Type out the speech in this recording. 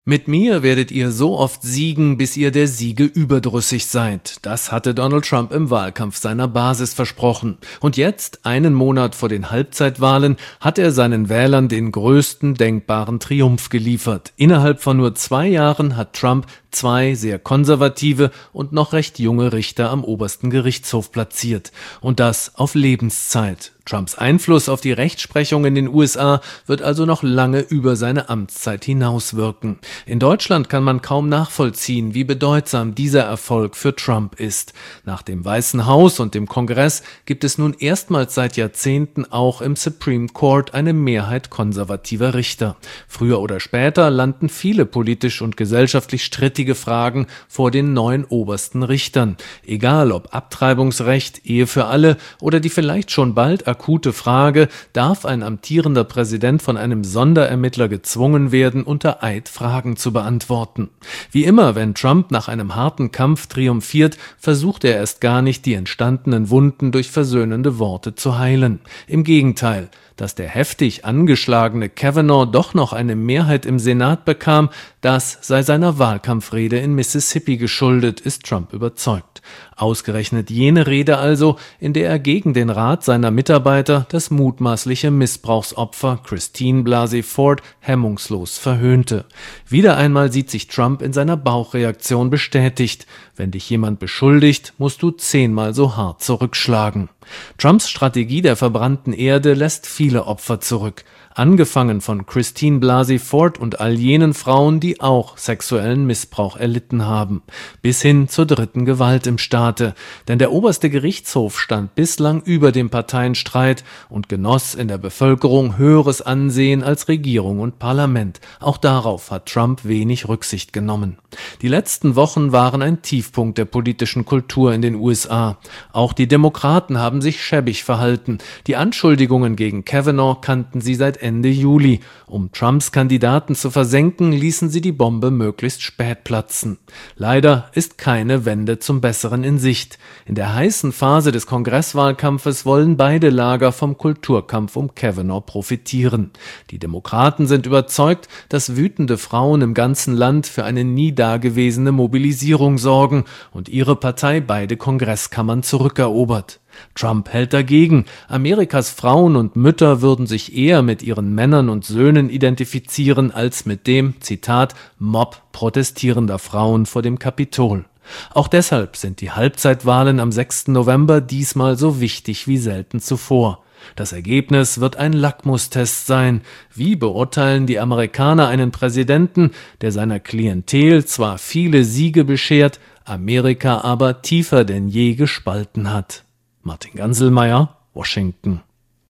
Mit mir werdet ihr so oft siegen, bis ihr der Siege überdrüssig seid. Das hatte Donald Trump im Wahlkampf seiner Basis versprochen. Und jetzt, einen Monat vor den Halbzeitwahlen, hat er seinen Wählern den größten denkbaren Triumph geliefert. Innerhalb von nur 2 Jahren hat Trump 2 sehr konservative und noch recht junge Richter am obersten Gerichtshof platziert. Und das auf Lebenszeit. Trumps Einfluss auf die Rechtsprechung in den USA wird also noch lange über seine Amtszeit hinauswirken. In Deutschland kann man kaum nachvollziehen, wie bedeutsam dieser Erfolg für Trump ist. Nach dem Weißen Haus und dem Kongress gibt es nun erstmals seit Jahrzehnten auch im Supreme Court eine Mehrheit konservativer Richter. Früher oder später landen viele politisch und gesellschaftlich strittige Fragen vor den 9 obersten Richtern. Egal ob Abtreibungsrecht, Ehe für alle oder die vielleicht schon bald akute Frage, darf ein amtierender Präsident von einem Sonderermittler gezwungen werden, unter Eid Fragen zu beantworten. Wie immer, wenn Trump nach einem harten Kampf triumphiert, versucht er erst gar nicht, die entstandenen Wunden durch versöhnende Worte zu heilen. Im Gegenteil, dass der heftig angeschlagene Kavanaugh doch noch eine Mehrheit im Senat bekam, das sei seiner Wahlkampfrede in Mississippi geschuldet, ist Trump überzeugt. Ausgerechnet jene Rede also, in der er gegen den Rat seiner Mitarbeiter das mutmaßliche Missbrauchsopfer Christine Blasey Ford hemmungslos verhöhnte. Wieder einmal sieht sich Trump in seiner Bauchreaktion bestätigt. Wenn dich jemand beschuldigt, musst du 10-mal so hart zurückschlagen. Trumps Strategie der verbrannten Erde lässt viele Opfer zurück. Angefangen von Christine Blasey Ford und all jenen Frauen, die auch sexuellen Missbrauch erlitten haben, bis hin zur dritten Gewalt im Staate. Denn der oberste Gerichtshof stand bislang über dem Parteienstreit und genoss in der Bevölkerung höheres Ansehen als Regierung und Parlament. Auch darauf hat Trump wenig Rücksicht genommen. Die letzten Wochen waren ein Tiefpunkt der politischen Kultur in den USA. Auch die Demokraten haben sich schäbig verhalten. Die Anschuldigungen gegen Kavanaugh kannten sie seit Ende Juli. Um Trumps Kandidaten zu versenken, ließen sie die Bombe möglichst spät platzen. Leider ist keine Wende zum Besseren in Sicht. In der heißen Phase des Kongresswahlkampfes wollen beide Lager vom Kulturkampf um Kavanaugh profitieren. Die Demokraten sind überzeugt, dass wütende Frauen im ganzen Land für eine nie dagewesene Mobilisierung sorgen und ihre Partei beide Kongresskammern zurückerobert. Trump hält dagegen. Amerikas Frauen und Mütter würden sich eher mit ihren Männern und Söhnen identifizieren als mit dem, Zitat, Mob protestierender Frauen vor dem Kapitol. Auch deshalb sind die Halbzeitwahlen am 6. November diesmal so wichtig wie selten zuvor. Das Ergebnis wird ein Lackmustest sein. Wie beurteilen die Amerikaner einen Präsidenten, der seiner Klientel zwar viele Siege beschert, Amerika aber tiefer denn je gespalten hat? Martin Ganselmeier, Washington.